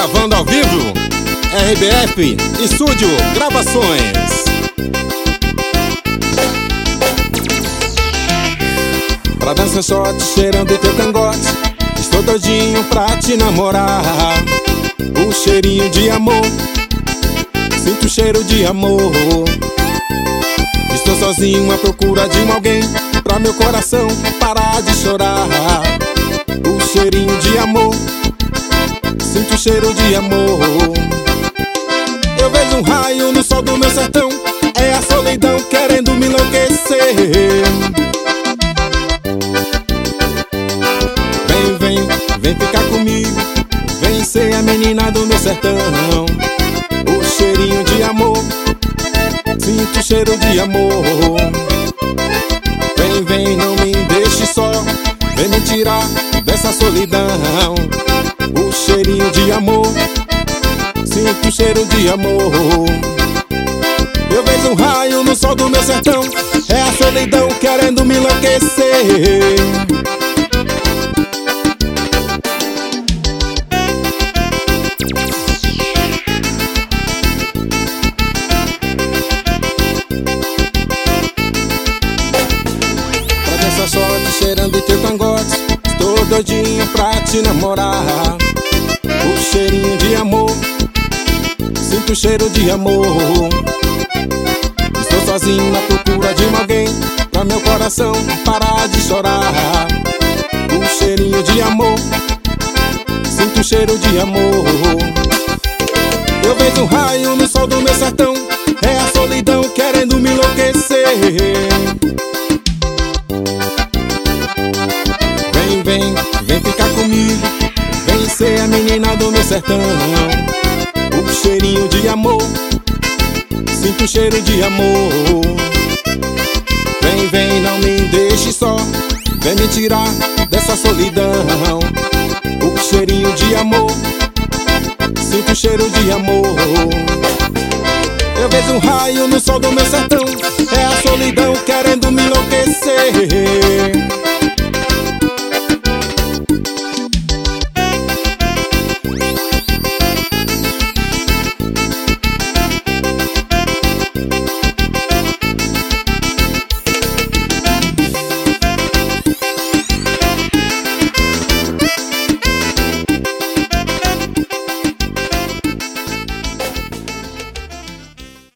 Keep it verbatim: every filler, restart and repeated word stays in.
Gravando ao vivo, R B F Estúdio Gravações. Pra dança shot, cheirando teu cangote, estou doidinho pra te namorar. O cheirinho de amor, sinto o cheiro de amor. Estou sozinho à procura de um alguém pra meu coração parar de chorar. O cheirinho de amor, sinto o cheiro de amor. Eu vejo um raio no sol do meu sertão, é a solidão querendo me enlouquecer. Vem, vem, vem ficar comigo, vem ser a menina do meu sertão. O cheirinho de amor, sinto o cheiro de amor. Vem, vem, não me deixe só, vem me tirar dessa solidão. O cheirinho de amor, sinto o cheiro de amor. Eu vejo um raio no sol do meu sertão, é a solidão querendo me enlouquecer. Cheirando teu cangote, estou doidinho pra te namorar. O cheirinho de amor, sinto o cheiro de amor. Estou sozinho na procura de um alguém pra meu coração parar de chorar. O cheirinho de amor, sinto o cheiro de amor. Eu vejo um raio no sol do meu sertão, é a solidão querendo me enlouquecer. Vem, vem, vem ficar comigo, vem ser a menina do meu sertão. O cheirinho de amor, sinto o cheiro de amor. Vem, vem, não me deixe só, vem me tirar dessa solidão. O cheirinho de amor, sinto o cheiro de amor. Eu vejo um raio no sol do meu sertão, é a solidão querendo me enlouquecer.